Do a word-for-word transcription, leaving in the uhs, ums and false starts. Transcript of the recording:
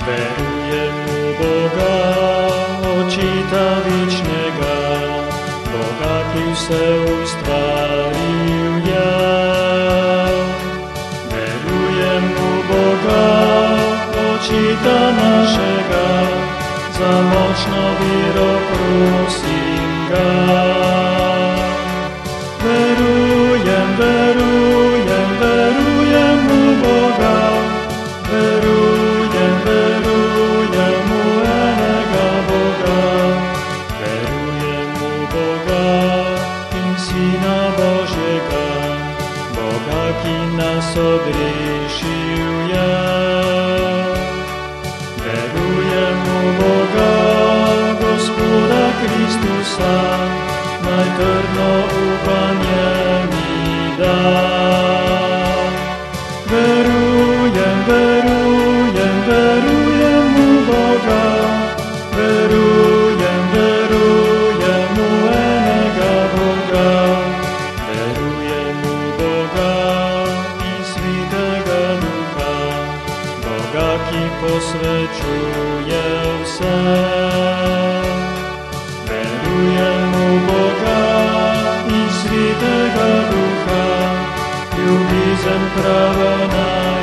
Verujem u Boga, očita vičnjega, Boga, ki vse ustvaril ja. Verujem u Boga, očita našega, za močno vero prosim ga. Verujem, verujem, verujem u Boga, verujem, verujem u enega Boga, verujem u Boga in Sina Božjega, Boga, ki nas odrešil ja. Verujem u Boga, Gospoda Kristusa, naj trdno upanje mi da. Verujem, verujem, verujem u Boga, verujem, verujem u enega Boga, verujem u Boga i Svitega Duha, Boga, ki posvečuje vse. Verujem u Boga i Svitega Duha, ljubezen prava na